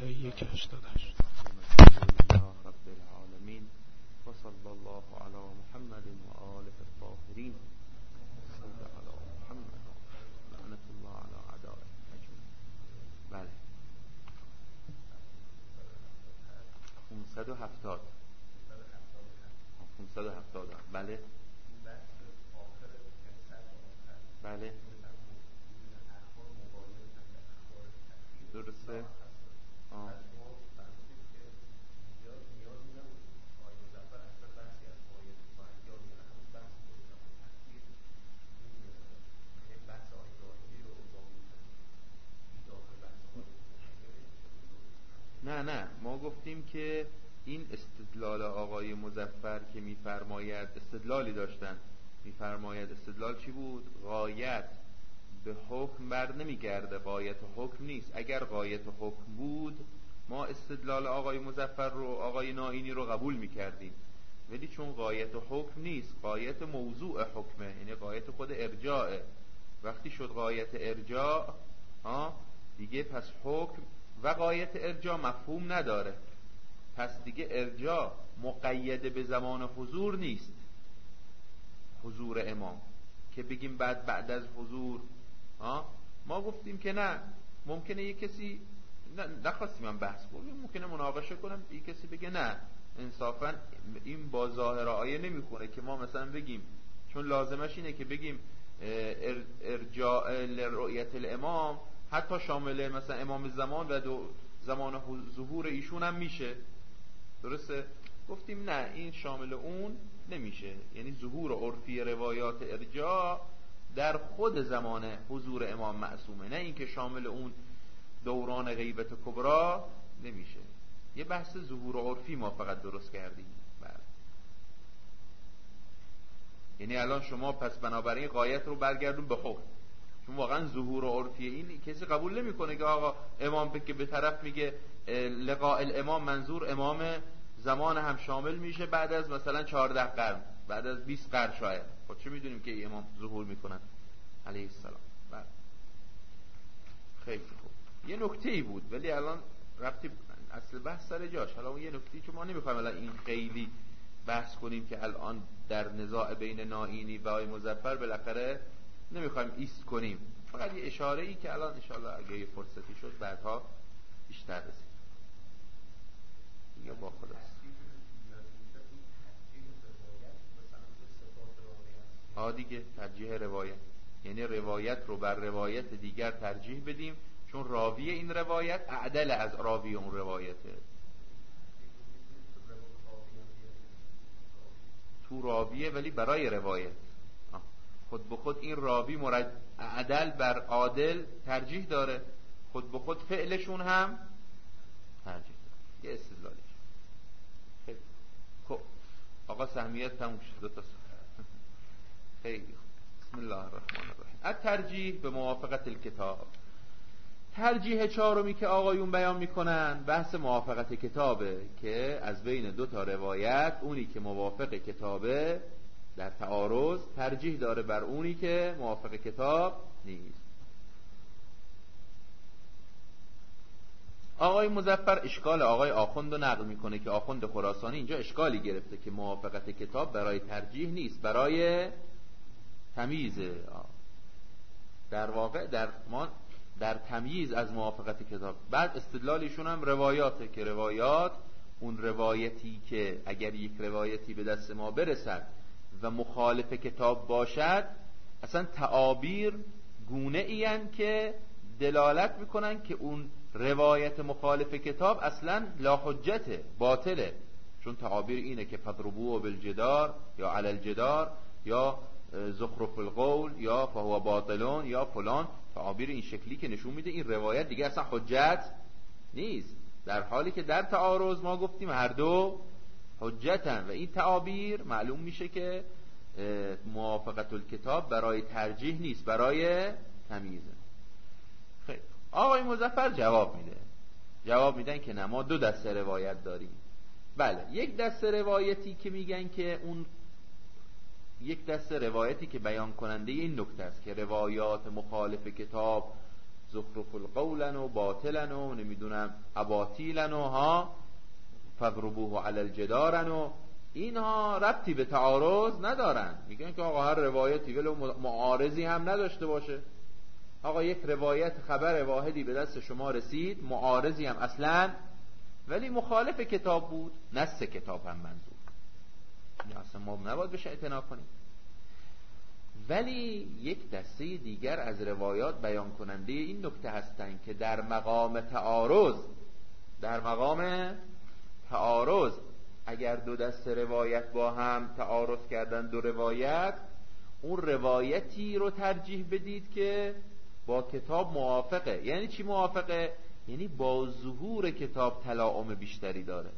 188. رب العالمین و صلی الله علی محمد و آله الطاهرین صلی علی محمد لعنت الله علی اعدائه اجمعین. بله 570 بله بله درسته. نه ما گفتیم که این استدلال آقای مظفر که میفرماید استدلالی داشتن، میفرماید استدلال چی بود؟ غایت به حکم بر نمیگرده، غایت حکم نیست. اگر غایت حکم بود ما استدلال آقای مظفر رو، آقای نائینی رو قبول میکردیم، ولی چون غایت حکم نیست، غایت موضوع حکمه، یعنی غایت خود ارجاعه. وقتی شد غایت ارجاع دیگه پس حکم و غایت ارجاع مفهوم نداره. پس دیگه ارجاع مقید به زمان حضور نیست، حضور امام که بگیم بعد از حضور. ما گفتیم که نه، ممکنه یک کسی نخواستیم من بحث کنیم، ممکنه مناقشه کنم، یک کسی بگه نه انصافا این با ظاهر آیه نمیخونه که ما مثلا بگیم، چون لازمش اینه که بگیم ارجاع لرؤیت الامام حتی شامل مثلا امام زمان و زمان ظهور ایشون هم میشه. درسته؟ گفتیم نه، این شامل اون نمیشه، یعنی ظهور عرفی روایات ارجاع در خود زمان حضور امام معصومه، نه اینکه شامل اون دوران غیبت کبرا نمیشه. یه بحث ظهور عرفی ما فقط درست کردیم. بله. یعنی الان شما پس بنابراین غایت رو برگردون به حکم، چون واقعا ظهور عرفی این کسی قبول نمیکنه که آقا امام که به طرف میگه لقاء الامام منظور امام زمان هم شامل میشه بعد از مثلا 14 قرن، بعد از 20 قرن شاید. خب چه میدونیم که امام ظهور میکنن علیه السلام. بله. خیلی خوب. یه نکته‌ای بود ولی الان رفتی اصل بحث سر جاش. حالا اون یه نکته‌ای که ما نمیخوایم الان این خیلی بحث کنیم که الان در نزاع بین نائینی و آقای مظفر بالاخره نمیخوایم ایست کنیم، فقط یه اشاره‌ای که الان ان شاءالله اگه یه فرصتی شد بعدها بیشتر رسید. دیگه با خداست. دیگه ترجیح روایت، یعنی روایت رو بر روایت دیگر ترجیح بدیم چون راوی این روایت اعدل از راوی اون روایته. تو راویه ولی برای روایت خود به خود این راوی عدل بر عادل ترجیح داره، خود به خود فعلشون هم ترجیح داره. یه استدلالیش. خیلی خب آقا سهمیت تموم شد. 2 تا خیلی خوب. بسم الله الرحمن الرحیم. الترجیح به موافقت الکتاب. ترجیح 4می که آقایون بیان میکنن بحث موافقت کتابه که از بین 2 تا روایت اونی که موافق کتابه در تعارض ترجیح داره بر اونی که موافق کتاب نیست. آقای مظفر اشکال آقای آخوند رو نقل میکنه که آخوند خراسانی اینجا اشکالی گرفته که موافقت کتاب برای ترجیح نیست، برای تمییزه. در واقع در تمییز از موافقت کتاب. بعد استدلالیشون هم روایاته که روایات اون روایتی که اگر یک روایتی به دست ما برسد و مخالف کتاب باشد اصلا تعابیر گونه این که دلالت میکنن که اون روایت مخالف کتاب اصلا لا حجته، باطله. چون تعابیر اینه که فضربوه بالجدار یا علی الجدار یا زخرف القول یا فهو باطلون یا فلان، تعابیر این شکلی که نشون میده این روایت دیگه اصلا حجت نیست، در حالی که در تعارض ما گفتیم هر دو حجتن و این تعابیر معلوم میشه که موافقت الکتاب برای ترجیح نیست، برای تمییزه. خیلی آقای مظفر جواب میدن که نه، ما 2 دسته روایت داریم. بله، یک دسته روایتی که میگن که اون یک دسته روایتی که بیان کننده این نکته است که روایات مخالف کتاب زخرف القولن و باطلن و نمیدونم اباطیلن و ها فضربوه علی الجدارن و اینها ربطی به تعارض ندارن. میگن که آقا هر روایتی ولو معارضی هم نداشته باشه، آقا یک روایت خبر واحدی به دست شما رسید معارضی هم اصلا ولی مخالف کتاب بود، نص کتاب هم منظور، این اصلا ما نباید بشه اعتنا کنیم. ولی یک دسته دیگر از روایات بیان کننده این نکته هستند که در مقام تعارض اگر دو دسته روایت با هم تعارض کردن، دو روایت، اون روایتی رو ترجیح بدید که با کتاب موافقه. یعنی چی موافقه؟ یعنی با ظهور کتاب تلاعم بیشتری داره.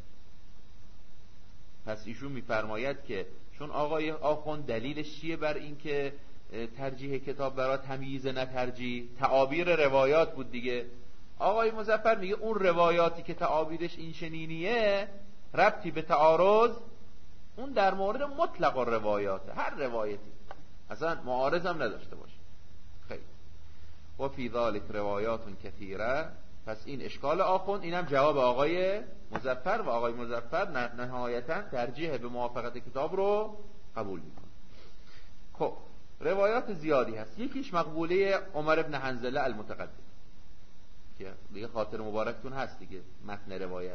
پس ایشون میفرماید که چون آقای آخوند دلیلش چیه بر این که ترجیح کتاب برای تمییز نه ترجیح؟ تعابیر روایات بود دیگه. آقای مظفر میگه اون روایاتی که تعابیرش این چنینیه ربطی به تعارض، اون در مورد مطلق روایات، هر روایتی اصلا معارض هم نداشته باشه. خیلی و فی ذلک روایات کثیره. پس این اشکال آخوند، اینم جواب آقای مظفر و آقای مظفر نهایتا ترجیح به موافقت کتاب رو قبول میکنه. خب روایات زیادی هست. یکیش مقبوله عمر ابن حنظله المتقدم که دیگه خاطر مبارکتون هست دیگه. متن روایت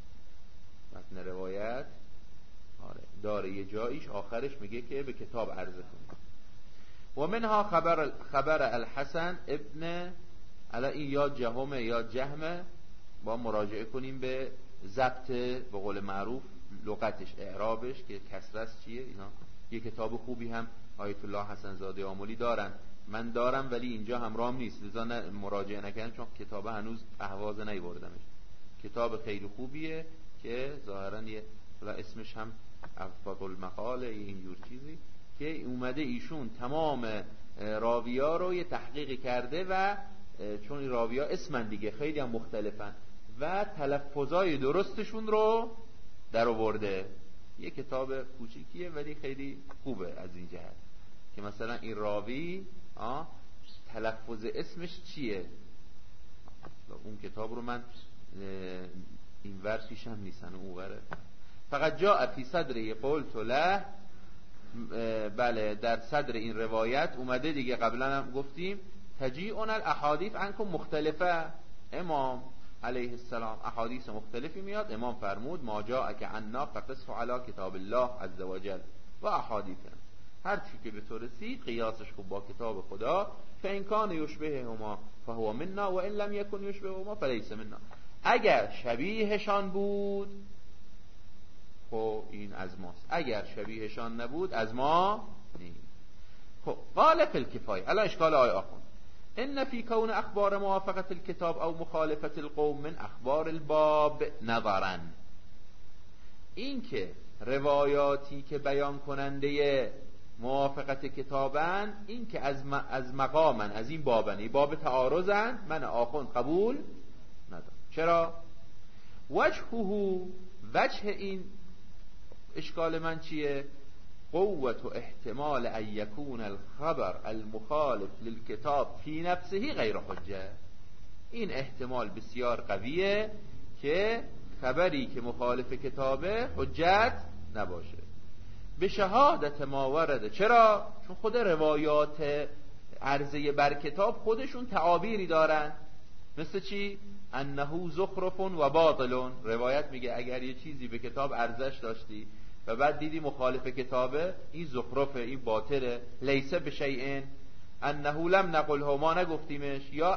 آره داره یه جاییش آخرش میگه که به کتاب عرضه کنید. و منها خبر الحسن ابن این یا جهمه یا جهمه، با مراجعه کنیم به ضبط به قول معروف لغتش، اعرابش که کسرش چیه. اینا یه کتاب خوبی هم آیت الله حسن زاده آملی دارن، من دارم ولی اینجا همراهم نیست لذا مراجعه نکردم چون کتاب هنوز اهواز نیاوردمش. کتاب خیلی خوبیه که ظاهرا یه اسمش هم افضل المقال اینجور چیزی که اومده ایشون تمام راویا رو یه تحقیق کرده و چون این راویا اسمن دیگه خیلی هم مختلفن و تلفظای درستشون رو در آورده. یه کتاب کوچیکیه ولی خیلی خوبه از این جهت که مثلا این راوی تلفظ اسمش چیه. اون کتاب رو من این ور پیشم نیستن، اون وره. فقط جاء فی صدری قلت له، بله در صدر این روایت اومده دیگه، قبلا هم گفتیم تجیئون الاحادیث عنکم مختلفه. امام علیه السلام احادیث مختلفی میاد، امام فرمود ما جاء که عنا فقصه علی کتاب الله عز وجل و احادیث، هر چی که به تو رسید قیاسش خوب با کتاب خدا. فان کان یشبههما فهو منا و ان لم یکن یشبههما فلیس منا. اگر شبیهشان بود خب این از ماست، اگر شبیهشان نبود از ما نیست. خب قال فی الکفایه. الان اشکال آیه آخوند ان فی کون اخبار موافقت الکتاب او مخالفت القوم من اخبار الباب نظرا. این که روایاتی که بیان کننده موافقت کتابن، این که از مقامن، از این بابن، باب تعارضن، من آخوند قبول ندارم. چرا؟ وجه این اشکال من چیه؟ قوت و احتمال ان یکون الخبر المخالف للکتاب فی نفسه غیر حجه. این احتمال بسیار قویه که خبری که مخالف کتابه حجت نباشه به شهادت ما ورده. چرا؟ چون خود روایات عرضه بر کتاب خودشون تعابیری دارن، مثل چی؟ انه زخرف و باطل. روایت میگه اگر یه چیزی به کتاب ارزش داشتی و بعد دیدی مخالف کتابه، این زخرفه، این باطله. لیس بشیء انه لم نقله، ما نگفتیمش. یا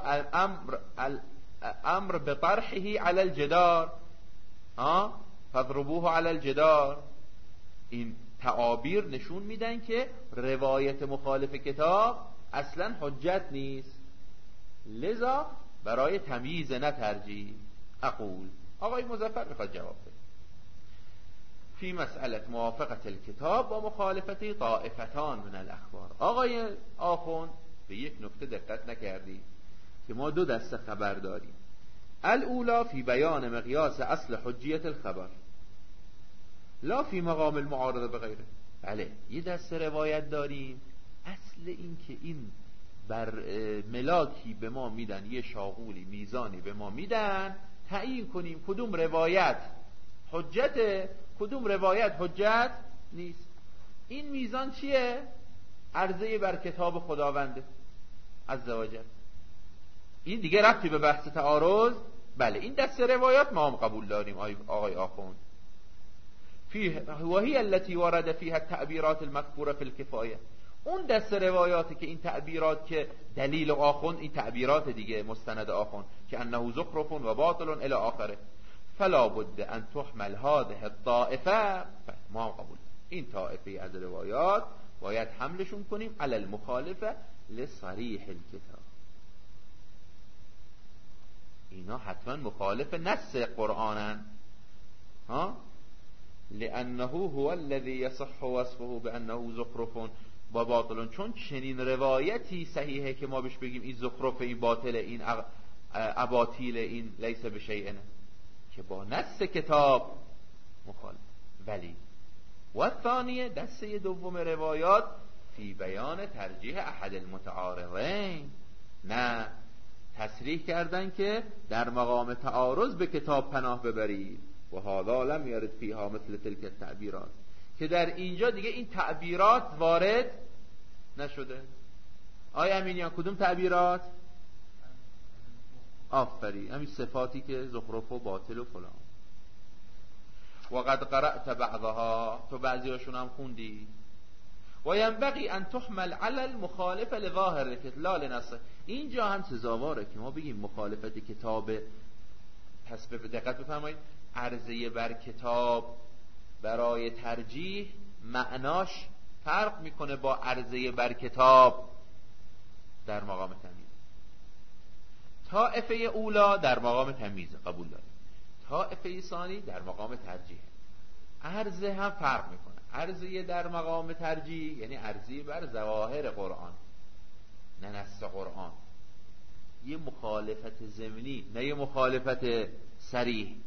الامر بطرحه علی الجدار، فضربوه علی الجدار. این تعابیر نشون میدن که روایت مخالف کتاب اصلا حجت نیست، لذا برای تمییز نه ترجیح. اقول آقای مظفر میخواد جواب بده. فی مسئله موافقت الکتاب و مخالفت طائفتان من الاخبار. آقای آخوند به یک نکته دقت نکردی که ما دو دسته خبر داریم. الاولا فی بیان مقیاس اصل حجیت الخبر لا فی مقام المعارضه بغیره. بله یه دسته روایت داریم، اصل این که این بر ملاکی به ما میدن، یه شاغولی میزانی به ما میدن، تعیین کنیم کدوم روایت حجته، کدوم روایت حجت نیست. این میزان چیه؟ عرضه بر کتاب خداونده عزوجل. این دیگه ربطی به بحث تعارض. بله این دست روایات ما هم قبول داریم آقای آخوند. وهی التي ورد فيها التعبیرات المذکوره فی الکفایه. اون دست روایاتی که این تعبیرات که دلیل آخوند، این تعبیرات دیگه مستند آخوند که انه زخرف و باطل الی آخره، فلا بد ان تحمل هذه الطائفه. ما هم قبول این طائفه از روایات باید حملشون کنیم علی المخالفه لصریح الکتاب. اینا حتما مخالف نص قرآنن، ها، لانه هو الذي يصح وصفه بانه زخرف و باطل. چون چنین روایتی صحیحه که ما بهش بگیم این زخرف، این باطل، این اباطیل، این لیس بشیئن، که با نص کتاب مخالف. ولی و ثانیه دسته دوم روایات فی بیان ترجیح احد المتعارضین، نه تصریح کردن که در مقام تعارض به کتاب پناه ببرید. و هذا لم یرد فیها مثل تلک التعبیرات، که در اینجا دیگه این تعبیرات وارد نشده. آیا امینیان کدوم تعبیرات؟ آفرین، همین صفاتی که زخرف و باطل و فلان. و قد قرأت بعضها، تو بعضیاشون هم خوندی. و ینبغی ان تحمل علی المخالف لظاهر لا لنص. اینجا هم سزاواره که ما بگیم مخالفت کتاب. پس به دقت بفرمایید، عرضه بر کتاب برای ترجیح معناش فرق میکنه با عرضه بر کتاب در مقام تمییز. طائفه اولا در مقام تمییز قبول داره، طائفه ثانی در مقام ترجیح. عرضه هم فرق میکنه. عرضه در مقام ترجیح یعنی عرضه بر ظواهر قرآن نه نص قرآن، یه مخالفت ضمنی نه یه مخالفت صریح.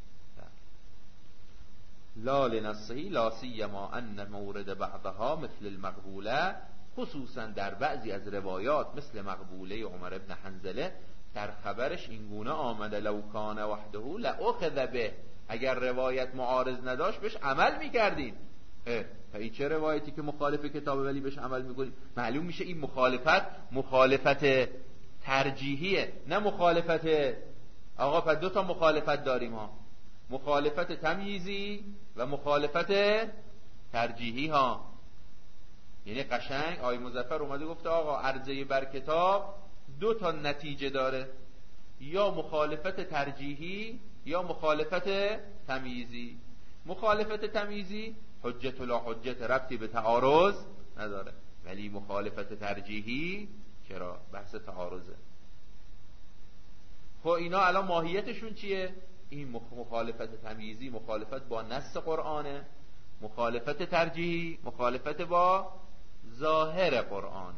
لا لنصه لا سیما ان مورد بعضها مثل المقبوله، خصوصا در بعضی از روایات مثل مقبوله عمر ابن حنظله در خبرش اینگونه آمده لو کان وحده لأخذ به، اگر روایت معارض نداشت بهش عمل میکردیم. این چه روایتی که مخالف کتابه ولی بهش عمل میکنیم؟ معلوم میشه این مخالفت ترجیحیه نه مخالفت. آقا پس دو تا مخالفت داریم ها، مخالفت تمییزی و مخالفت ترجیحی ها. یعنی قشنگ آقای مظفر اومده گفته آقا عرضه بر کتاب دو تا نتیجه داره، یا مخالفت ترجیحی یا مخالفت تمییزی. مخالفت تمییزی حجت و لا حجت ربطی به تعارض نداره، ولی مخالفت ترجیحی چرا؟ بحث تعارضه. خب اینا الان ماهیتشون چیه؟ این مخالفت تمییزی مخالفت با نص قرآنه، مخالفت ترجیحی مخالفت با ظاهر قرآنه.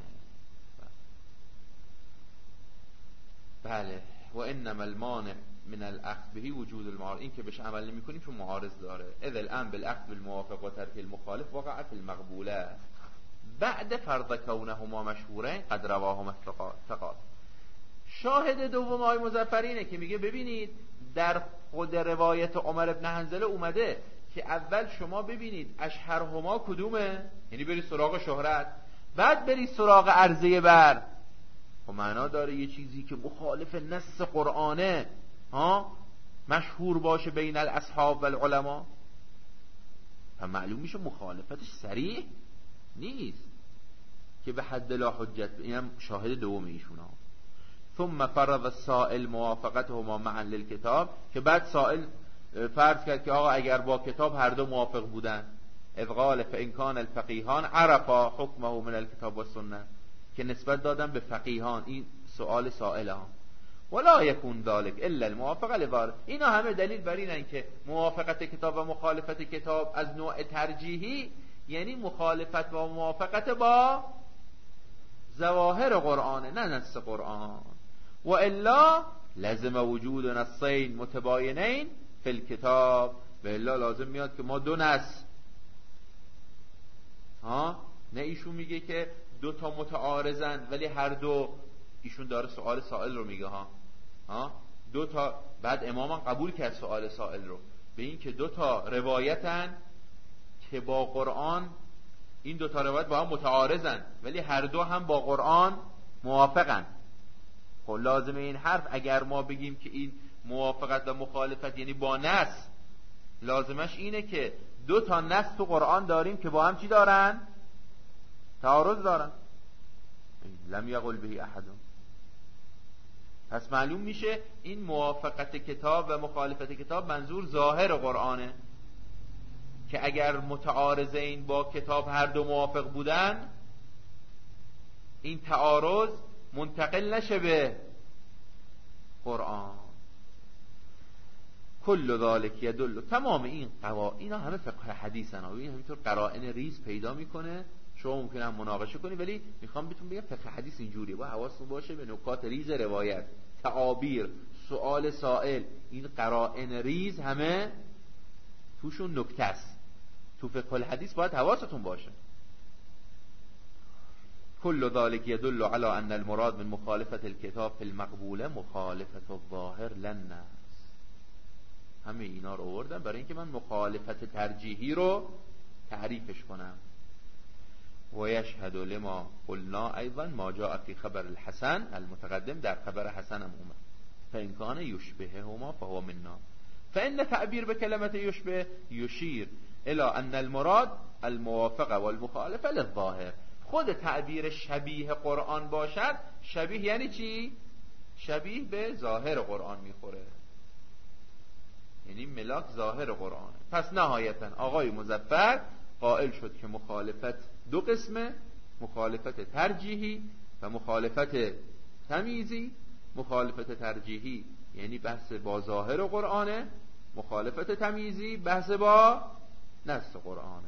بله. و انما المانع من الاخذ به وجود المعارض، این که بهش عمل نمی کنیم چون معارض داره. اذ الان بالاخذ بالموافق و ترک المخالف وقع فی المقبوله بعد فرض کونهما مشهورین قد رواهما ثقات. شاهد دوم آقای مظفرینه که میگه ببینید در خود روایت عمر ابن حنظله اومده که اول شما ببینید اشهرهما کدومه، یعنی بری سراغ شهرت، بعد بری سراغ عرضه بر. خب معنا داره یه چیزی که مخالف نص قرآنه مشهور باشه بین الاصحاب و العلماء، هم معلوم میشه مخالفتش صریح نیست که به حد لا حجت. اینم شاهد دوم ایشون ها. ثم فرض السائل موافقتهما معا للکتاب، که بعد سائل فرض کرد که آقا اگر با کتاب هر دو موافق بودن، اذ قال فان کان الفقیهان عرفا حکمه من الکتاب والسنه، که نسبت دادن به فقیهان. این سؤال سائل ها. ولا یکون ذلك الا الموافقه لظاهر. اینا همه دلیل بر اینن که موافقت کتاب و مخالفت کتاب از نوع ترجیحی یعنی مخالفت و موافقت با ظواهر قرآن نه نص قرآن. و الا لازم وجود نصین متباینین فی الکتاب، و الا لازم میاد که ما دو نص نه ایشون میگه که دو تا متعارضن ولی هر دو، ایشون داره سؤال سائل رو میگه ها، دو تا، بعد امام هم قبول کرد سؤال سائل رو، به این که دو تا روایتن که با قرآن، این دو تا روایت با هم متعارضن ولی هر دو هم با قرآن موافقن. خب لازمه این حرف اگر ما بگیم که این موافقت و مخالفت یعنی با نص، لازمش اینه که دو تا نص تو قرآن داریم که با هم چی دارن؟ تعارض دارن. لم یقل به احد. پس معلوم میشه این موافقت کتاب و مخالفت کتاب منظور ظاهر قرآنه، که اگر متعارضین با کتاب هر دو موافق بودن، این تعارض منتقل نشه به قرآن. کل ذالک یدل، تمام این اینا همه فقه حدیثن ها، این همینطور قرائن ریز پیدا میکنه. شما ممکنه مناقشه کنی ولی میخوام بهتون بگم فقه حدیث اینجوریه، با حواستون باشه به نکات ریز روایت، تعابیر، سؤال سائل، این قرائن ریز همه توشون نکته است. تو فقه الحدیث باید حواستون باشه. کل ذالک یدل علی ان المراد من مخالفت الکتاب فی المقبوله مخالفت الظاهر للنص. همه اینا رو آوردم برای اینکه من مخالفت ترجیحی رو تعریفش کنم. و یشهد لما قلنا ایضا ما جاء فی خبر الحسن المتقدم، در خبر حسن هم اومد فان کان یشبههما فهو منا. فان تعبیر به کلمه یشبه یشیر الى ان المراد الموافقه والمخالفه للظاهر. خود تعبیر شبیه قرآن باشد، شبیه یعنی چی؟ شبیه به ظاهر قرآن میخوره، یعنی ملاک ظاهر قرآنه. پس نهایتا آقای مظفر قائل شد که مخالفت دو قسمه، مخالفت ترجیحی و مخالفت تمییزی. مخالفت ترجیحی یعنی بحث با ظاهر قرآنه، مخالفت تمییزی بحث با نص قرآنه.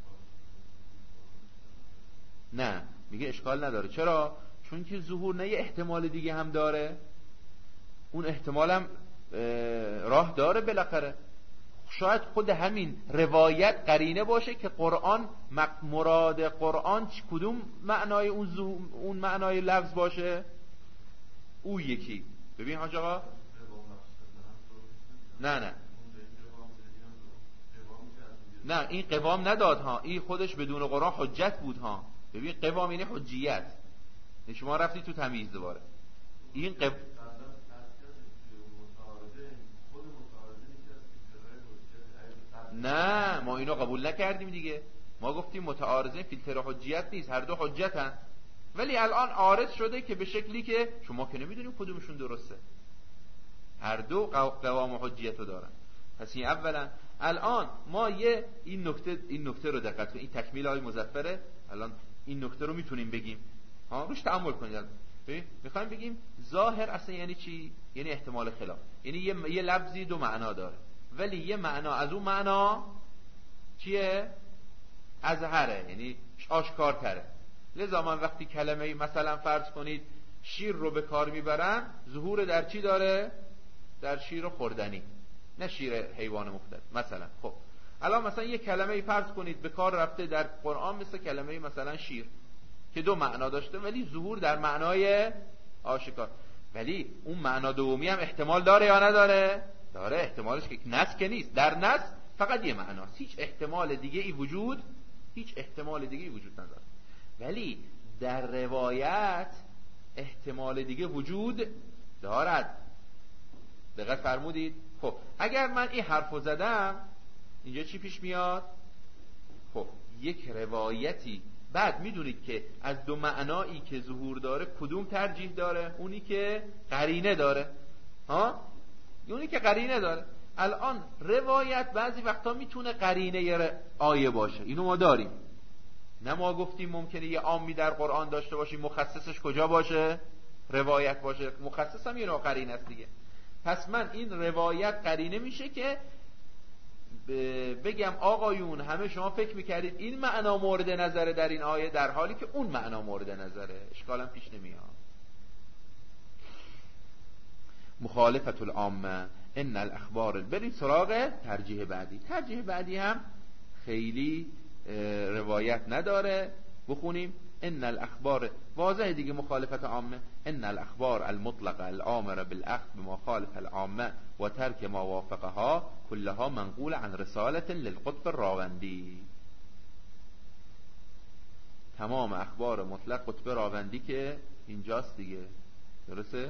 نه میگه اشکال نداره. چرا؟ چون که ظهور نه یه احتمال دیگه هم داره، اون احتمال هم راه داره بالاخره. شاید خود همین روایت قرینه باشه که قرآن مراد قرآن کدوم معنای اون معنای لفظ باشه، او یکی. ببین حاج آقا، نه این قوام نداد ها، این خودش بدون قرآن حجت بود ها. ببین قوام یعنی حجیت، شما رفتی تو تمییز دوباره. این نه ما اینو قبول نکردیم دیگه. ما گفتیم متعارضین فیلتر حجیت نیست، هر دو حجتن، ولی الان عارض شده که به شکلی که شما که نمیدونیم کدومشون درسته، هر دو قوام حجیت رو دارن. پس این اولا. الان ما این نکته رو دقت کنید، این تکمیل های مظفره. الان این نکته رو میتونیم بگیم ها، روش تأمل کنید. میخوایم بگیم ظاهر اصلا یعنی چی؟ یعنی احتمال خلاف، یعنی یه لفظی دو معنا داره ولی یه معنا از اون معنا چیه؟ اظهره، یعنی آشکارتره. لذا من وقتی کلمه مثلا فرض کنید شیر رو به کار میبرم، ظهور در چی داره؟ در شیر خوردنی، نه شیر حیوان مختلف مثلا. خب الان مثلا یه کلمه فرض کنید به کار رفته در قرآن مثل کلمه مثلا شیر که دو معنا داشته ولی ظهور در معنای آشکار، ولی اون معنا دومی هم احتمال داره یا نداره؟ داره. احتمالش که نص که نیست، در نص فقط یه معناست، هیچ احتمال دیگه ای وجود نداره. ولی در روایت احتمال دیگه وجود دارد. دقت فرمودید؟ خب اگر من این حرفو زدم اینجا چی پیش میاد؟ خب یک روایتی، بعد میدونید که از دو معنایی که ظهور داره کدوم ترجیح داره؟ اونی که قرینه داره ها، اونی که قرینه داره. الان روایت بعضی وقتا میتونه قرینه آیه باشه، اینو ما داریم. نه ما گفتیم ممکنه یه عامی در قرآن داشته باشیم مخصصش کجا باشه؟ روایت باشه. مخصص هم یه نوع قرینه است دیگه. پس من این روایت قرینه میشه که بگم آقایون همه شما فکر میکردید این معنا مورد نظره در این آیه، در حالی که اون معنا مورد نظره. اشکالم پیش نمیاد. مخالفت العامه ان الاخبار. بریم سراغ ترجیح بعدی. ترجیح بعدی هم خیلی روایت نداره، بخونیم. ان الاخبار واضح دیگه مخالفت عامه، ان الاخبار المطلقه الامر بالاخذ بما خالف العامه و ترک ما وافقها كلها منقول عن رساله للقطب الراوندی. تمام اخبار مطلق قطب راوندی که اینجاست دیگه، درسته؟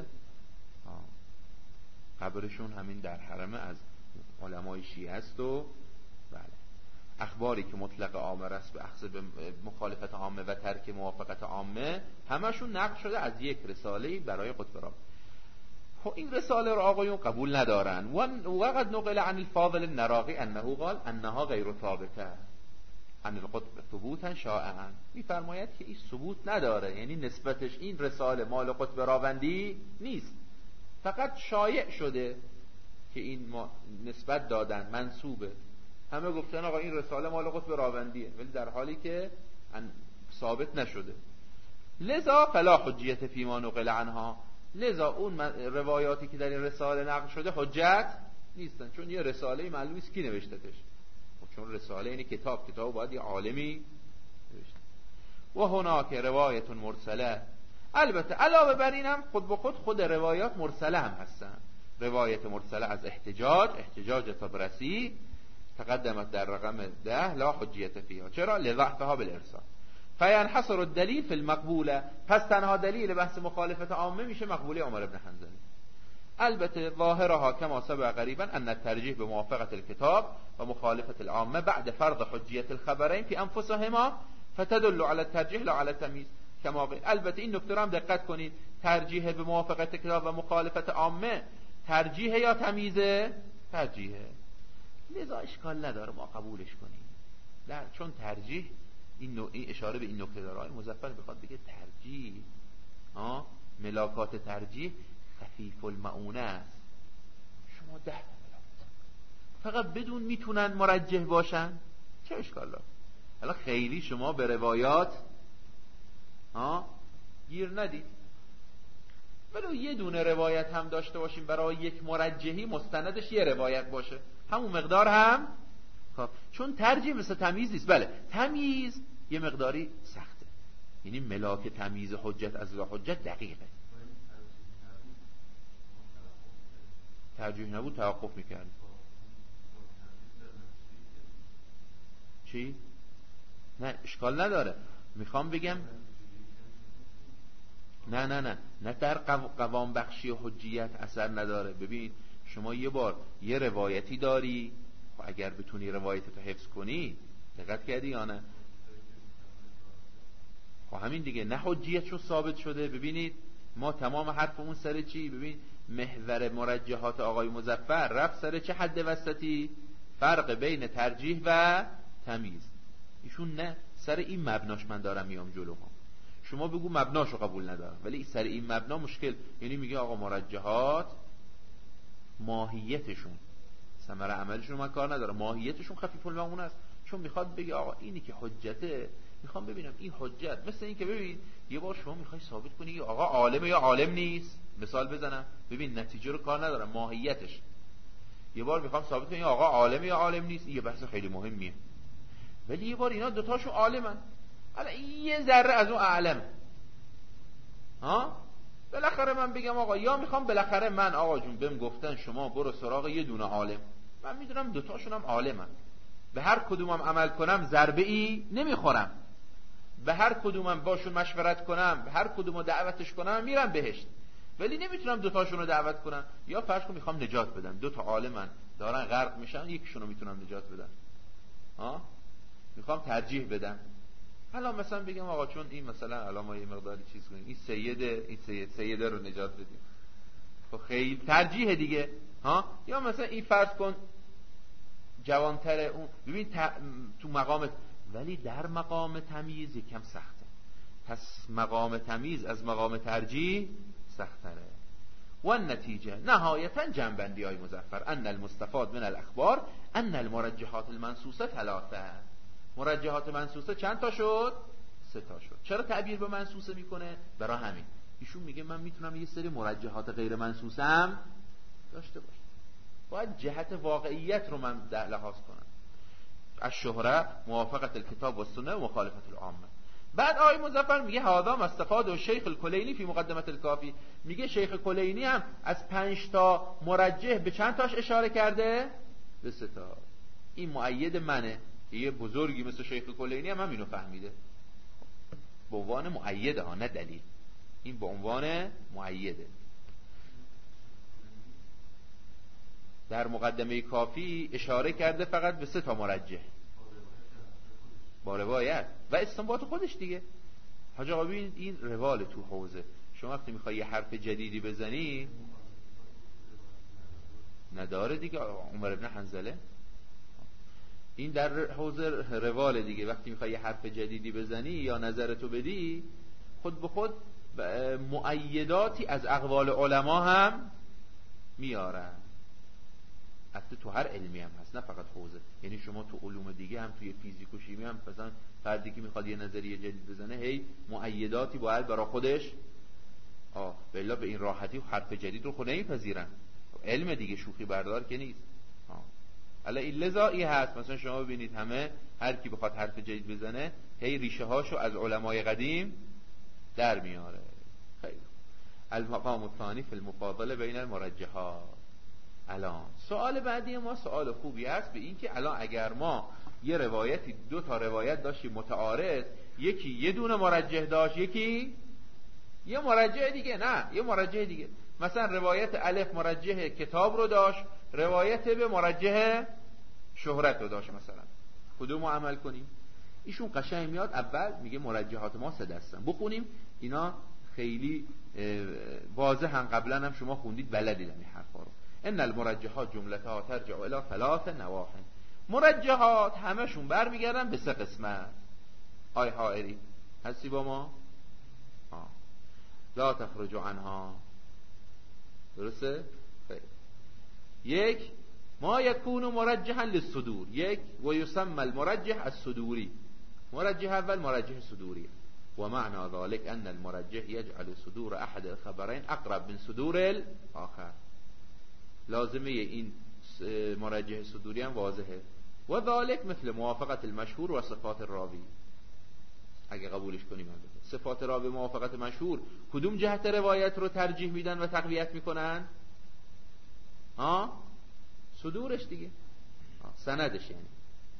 قبرشون همین در حرم از علمای شیعه است و بله اخباری که مطلق آمر است به اخذ به مخالفت عامه و ترک موافقت عامه همشون نقل شده از یک رساله‌ای برای قطب راوندی. خب این رساله رو آقایون قبول ندارن. و قد نقل عن الفاضل النراقی انه قال انها غیر ثابته عن القطب ثبوتا شائعا. میفرماید که این ثبوت نداره، یعنی نسبتش این رساله مال قطب راوندی نیست، فقط شایع شده که این نسبت دادن منسوبه. همه گفتن آقا این رساله مال قطب راوندیه، ولی در حالی که ثابت نشده. لذا فلا حجیت فی ما نقل عنها، لذا اون روایاتی که در این رساله نقل شده حجت نیستن، چون یه رساله معلوم است کی نوشتهش، چون رساله اینه کتاب باید یه عالمی نوشته. و هناک روایت مرسله، البته علاوه بر این هم خود به خود روایات مرسله هم هستن. روایت مرسله از احتجاج طبرسی تقدمت در رقم 10 لا حجیت فیها، چرا؟ لضعفها بالارسال. فینحصر الدلیل فی المقبوله، پس تنها دلیل بحث مخالفت عامه میشه مقبوله عمر بن حنظله. البته ظاهرها كما سبق قریبا ان الترجیح بموافقه الكتاب و مخالفت العامه بعد فرض حجیت الخبرین فی انفسهما فتدل على الترجیح لا على التمییز کما قیل. البته این نکته هم دقت کنید، ترجیح به موافقت کتاب و مخالفت عامه ترجیح یا تمییزه؟ ترجیحه، لذا اشکال نداره ما قبولش کنیم. چون ترجیح این نوعی اشاره به این نکته داره. آقای مظفر بخواد بگه ترجیح ملاکات ترجیح خفیف المعونه است. شما 10 ملاکات فقط بدون میتونن مرجح باشن، چه اشکال داره؟ حالا خیلی شما به روایات گیر ندید، ولو یه دونه روایت هم داشته باشیم برای یک مرجحی مستندش یه روایت باشه، همون مقدار هم چون ترجیح مثل تمییز نیست. بله تمییز یه مقداری سخته، یعنی ملاک تمییز حجت از لا حجت دقیقه. ترجیح نبود توقف میکرد. چی؟ نه اشکال نداره، میخوام بگم نه در قوام بخشی و حجیت اثر نداره. ببین شما یه بار یه روایتی داری، اگر بتونی روایتتو حفظ کنی، دقت کردی یا نه؟ خب همین دیگه، نه حجیتشو ثابت شده. ببینید ما تمام حرفمون سر چی؟ ببین محور مرجحات آقای مظفر رفت سر چه حد وسطی؟ فرق بین ترجیح و تمییز. ایشون نه، سر این مبناش من دارم میام جلوها. شما بگو مبناشو قبول ندارم، ولی سر این مبنا مشکل، یعنی میگه آقا مرجحات ماهیتشون ثمره عملشون من کار نداره، ماهیتشون خفیف المعونه است. چون میخواد بگه آقا اینی که حجته، میخوام ببینم این حجت مثل این که ببین یه بار شما میخوای ثابت کنی آقا عالمه یا عالم نیست، مثال بزنم، ببین نتیجه رو کار نداره، ماهیتش. یه بار میخوام ثابت کنی آقا عالمه یا عالم نیست، این یه بحث خیلی مهمیه. ولی یه بار اینا دوتاشون عالمن، حالا یه ذره از اون اعلم، بالاخره من بگم آقا، یا میخوام بالاخره من آقا جون بهم گفتن شما برو سراغ یه دونه عالم، من میدونم دوتاشون هم عالمن، به هر کدومم عمل کنم ضربه ای نمیخورم، به هر کدومم باشون مشورت کنم، به هر کدومو دعوتش کنم میرم بهشت، ولی نمیتونم دوتاشون رو دعوت کنم. یا فرض کن میخوام نجات بدم، دوتا عالمن دارن غرق میشن، یکیشون رو میتونم نجات بدم، میخوام ترجیح بدم. حالا مثلا بگم آقا چون این مثلا الان ما یه مقداری چیز کنیم، این سیده رو نجات بدیم، خب خیلی ترجیح دیگه. یا مثلا این فرض کن جوانتر اون، ببین تو مقام، ولی در مقام تمییز یکم سخته، پس مقام تمییز از مقام ترجیح سختره. و النتیجه نهایتا جنبندی های مظفر ان المستفاد من الاخبار ان المرجحات المنصوصه 3. مرجحات منصوصه چند تا شد؟ 3 تا شد. چرا تعبیر به منصوصه میکنه؟ برای همین ایشون میگه من میتونم یه سری مرجحات غیر منصوصه هم داشته باشم، باید جهت واقعیت رو من لحاظ کنم. الشهره موافقت الکتاب و سنه و مخالفت العامه. بعد آقای مظفر میگه هذا مستفاد و شیخ الکلینی فی مقدمه الکافی، میگه شیخ کلینی هم از 5 تا مرجح به چند تاش اشاره کرده؟ به 3 تا. این مؤید منه. یه بزرگی مثل شیخ کلینی هم اینو فهمیده به عنوان مؤیده ها، نه دلیل. این به عنوان مؤیده. در مقدمه کافی اشاره کرده فقط به 3 تا مرجح با روایت و استنباط خودش دیگه. حاج آقا ببین این روال تو حوزه، شما وقتی میخوای یه حرف جدیدی بزنی نداره دیگه. عمر ابن حنظله این در حوزه روال دیگه، وقتی میخوای یه حرف جدیدی بزنی یا نظرتو بدی خود به خود مؤیداتی از اقوال علما هم میارن. حتی تو هر علمی هم هست، نه فقط حوزه. یعنی شما تو علوم دیگه هم، توی فیزیک و شیمی هم مثلا فردی که میخواد یه نظریه جدید بزنه هی مؤیداتی باید برای خودش بلا به این راحتی حرف جدید رو خود نمیپذیرن. علم دیگه شوخی بردار که نیست. حالا این لذایی هست مثلا شما ببینید همه هر کی بخواد حرف جدید بزنه هی ریشه هاشو از علمای قدیم در میاره. خیلی المقام الثانی فی المفاضله بین المرجحات. الان سوال بعدی ما سوال خوبی هست به این که الان اگر ما یه روایتی 2 تا روایت داشتیم متعارض، یکی یه دونه مرجح داشت، یکی یه مرجح دیگه، نه یه مرجح دیگه، مثلا روایت الف مرجح کتاب رو داشت، روایت به مرجح شهرت رو داشت، مثلا کدوم رو عمل کنیم؟ ایشون قشنگ میاد اول میگه مرجحات ما 3 دستن بخونیم. اینا خیلی واضح هم قبلا هم شما خوندید بلدید این حرفا رو. ان المرجحات جملتها ترجع الى 3 نواح. مرجحات همشون برمیگردن به 3 قسمت. آی حائری هستی با ما؟ لا تخرج عنها. درسته؟ خیلی. 1 ما یکون مرجحا للصدور، 1 و یسمى المرجح الصدوری. مرجح اول مرجح صدوری. و معنى ذلك ان المرجح يجعل صدور احد الخبرين اقرب من صدور الاخر. لازمه این مرجح صدوری هم واضحه. و ذلك مثل موافقت المشهور و صفات الراوی. اگه قبولش کنیم صفات راوی موافقت مشهور، کدوم جهت روایت رو ترجیح میدن و تقویت میکنن؟ صدورش دیگه، سندش یعنی.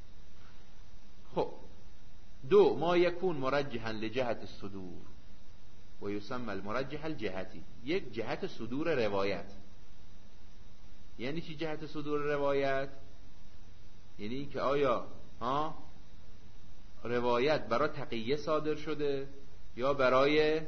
خب 2 ما یکون مرجحا لجهت الصدور و یسمى المرجح الجهتی. 1 جهت صدور روایت. یعنی چی جهت صدور روایت؟ یعنی این که آیا روایت برای تقیه صادر شده یا برای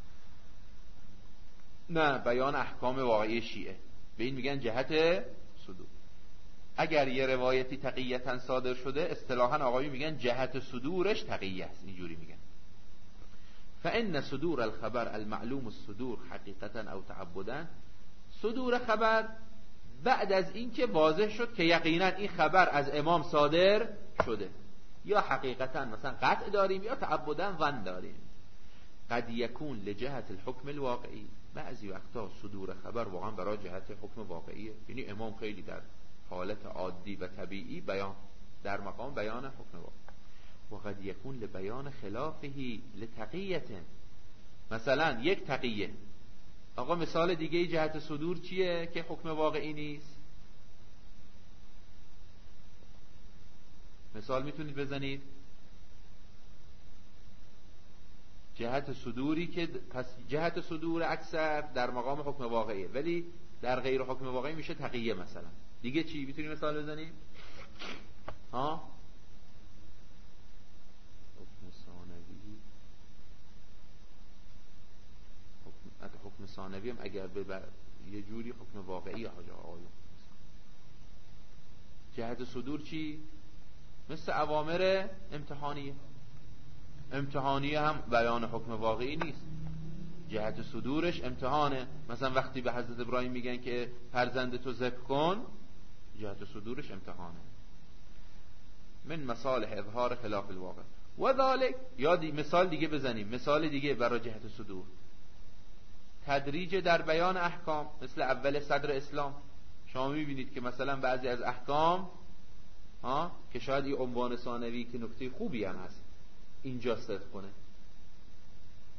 بیان احکام واقعی شیعه. به این میگن جهت صدور. اگر یه روایتی تقییتا صادر شده اصطلاحا آقایی میگن جهت صدورش تقیه است، اینجوری میگن. فان صدور الخبر المعلوم الصدور حقیقتا او تعبدا. صدور خبر بعد از این که واضح شد که یقینا این خبر از امام صادر شده، یا حقیقتا مثلا قطع داریم یا تعبدا ظن داریم. قد یکون لجهت الحکم الواقعی. بعضی وقتا صدور خبر واقعا برای جهت حکم واقعیه، یعنی امام خیلی در حالت عادی و طبیعی بیان در مقام بیان حکم واقعی. و قد یکون لبیان خلافه لتقیه. مثلا 1 تقیه. آقا مثال دیگه جهت صدور چیه که حکم واقعی نیست؟ مثال میتونید بزنید؟ جهت صدوری که پس جهت صدور اکثر در مقام حکم واقعیه ولی در غیر حکم واقعی میشه تقیه. مثلا دیگه چی میتونید مثال بزنید؟ حکم ثانوی. حکم ثانوی هم اگر به یه جوری حکم واقعی حاجه آقایون. جهت صدور چی؟ مثل اوامر امتحانیه هم بیان حکم واقعی نیست، جهت صدورش امتحانه. مثلا وقتی به حضرت ابراهیم میگن که فرزندتو ذبح کن، جهت صدورش امتحانه. من مصالح اظهار خلاف الواقع. و ذالک، یا مثال دیگه بزنیم، مثال دیگه برای جهت صدور. تدریج در بیان احکام، مثل اول صدر اسلام. شما میبینید که مثلا بعضی از احکام که شاید این عنوان ثانوی که نکته خوبی هم هست اینجا صدق کنه،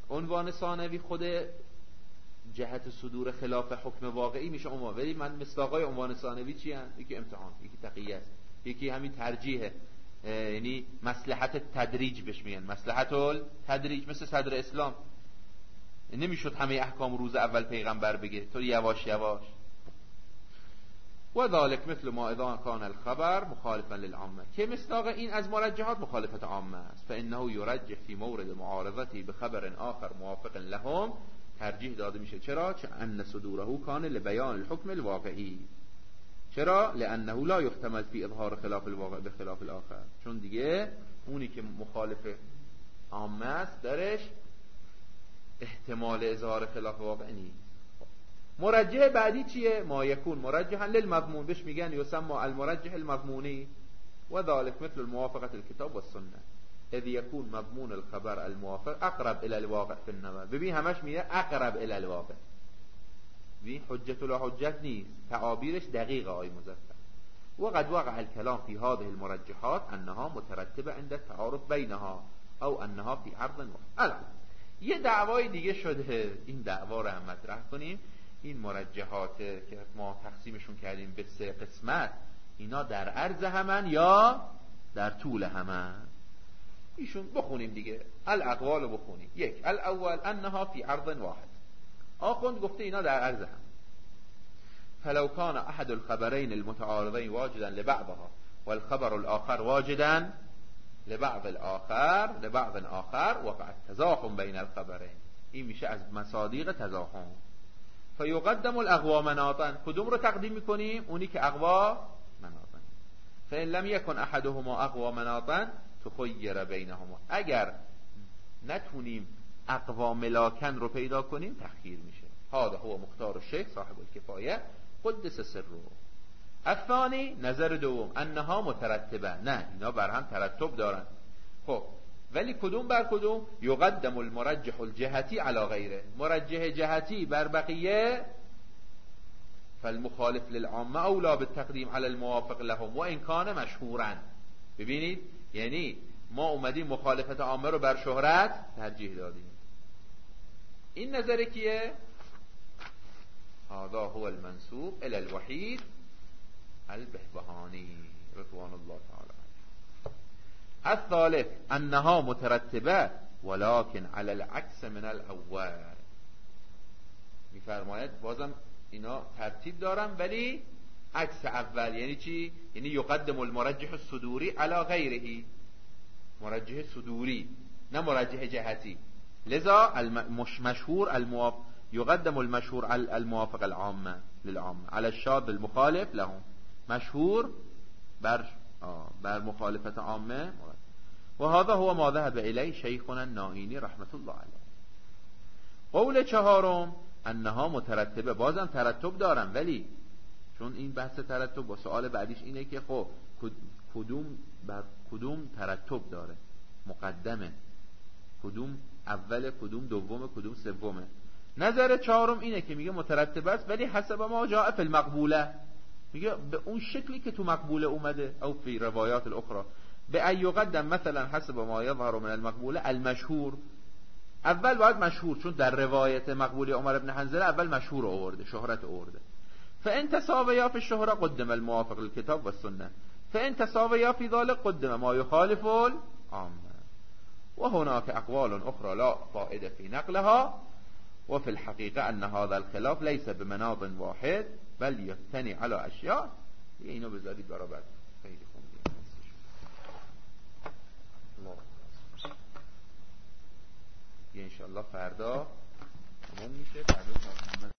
عنوان ثانوی خود جهت صدور خلاف حکم واقعی میشه عنوان، ولی من مصداقای عنوان ثانوی چی هست؟ یکی امتحان، یکی تقیه است، یکی همین ترجیحه، یعنی مصلحت تدریج بهش میگن، مصلحت التدریج، مثل صدر اسلام. نمیشد همه احکام روز اول پیغمبر بگه، تو یواش یواش. و ذلك مثل ما اذا كان الخبر مخالفا للعامه، که مصداق این از مرجحات مخالفت عامه است. فانه یرجح فی مورد معارضته بخبر آخر موافق لهم، ترجیح داده میشه. چرا؟ چون ان صدوره کان لبیان الحکم الواقعی. چرا؟ لانه لا یحتمل فی اظهار خلاف الواقع بخلاف الاخر، چون دیگه اونی که مخالف عامه است درش احتمال اظهار خلاف واقع نیست. مرجح بعدی چیه؟ ما یکون مرجحا للمضمون، بهش میگن یسمى المرجح المضمونی. و ذلك مثل الموافقه الكتاب والسنه اذ يكون مضمون الخبر الموافق اقرب الى الواقع في النظر. ببین همش میگه اقرب الى الواقع، ببین حجت لا حجت نیست، تعابیرش دقیقه آی مظفر. وقد وقع الكلام في هذه المرجحات انها مترتبه عند التعارض بينها او انها في عرض واحد. یه دعوای دیگه شده، این دعوا رو هم مطرح کنیم. این مرجحات که ما تقسیمشون کردیم به 3 قسمت، اینا در عرض همن یا در طول همن؟ ایشون بخونیم دیگه، الاقوال رو بخونیم. 1 الاول انها فی عرض واحد، آخوند گفته اینا در عرض هم. فلو كان احد الخبرين المتعارضين واجدا لبعضها والخبر الاخر واجدا لبعض آخر وقع التزاحم بين الخبرين، این میشه از مصادیق تزاحم. فیقدم الاقوا مناطا، کدوم رو تقدیم میکنیم؟ اونی که اقوا مناطا. فان لم يكن احدهما اقوا مناطا تخیر بینهما، اگر نتونیم اقوا ملاکن رو پیدا کنیم تخییر میشه. هذا هو مختار الشیخ صاحب الکفایه قدس سره. الثانی، نظر دوم، انها مترتبه، نه اینا بر هم ترتب دارن. خب ولی کدوم بر کدوم؟ یقدم المرجح الجهتی علی غیره، مرجح جهتی بر بقیه. فالمخالف للعامه اولا بالتقدیم علی الموافق لهم و ان کان مشهورا. ببینید، یعنی ما اومدیم مخالفت عامه رو بر شهرت ترجیح دادیم. این نظر کیه؟ هذا هو المنسوب الى الوحید البهبهانی رضوان الله تعالی. الثالث انها مترتبه ولكن على العكس من الاول، میفرماید بازم اینا ترتیب دارن ولی عکس اول. یعنی چی؟ یعنی یقدم المرجح الصدوری على غیره، مرجح صدوری نه مرجح جهتی. لذا مشهور يقدم المشهور الموافق العامه للعامه على الشاذ المخالف لهم، مشهور بر مخالفت عامه. و هذا هو ما ذهب الیه شیخنا النائینی رحمت الله علیه. قول چهارم انها مترتبه، بازم ترتب دارن، ولی چون این بحث ترتب با سوال بعدیش اینه که خب کدوم بر کدوم ترتب داره، مقدمه، کدوم اول، کدوم دومه، کدوم سومه. نظر چهارم اینه که میگه مترتبه است ولی حسب ما جاء فی المقبوله، میگه به اون شکلی که تو مقبوله اومده، او فی روایات الاخرى. به ای یقدم مثلا حسب ما یظهر من المقبوله المشهور، اول باید مشهور، چون در روایت مقبوله عمر بن حنظله اول مشهور آورده، شهرت آورده. فان تساویا فی الشهره قدم الموافق للكتاب والسنه، فان تساویا فی ذلك قدم ما يخالف العامه. وهناك اقوال اخرى لا فائده في نقلها، وفي الحقيقه ان هذا الخلاف ليس بمناط واحد بل يفتني على اشياء. اینو بذارید برابر خیلی خوندید. ان شاء الله فردا تموم میشه.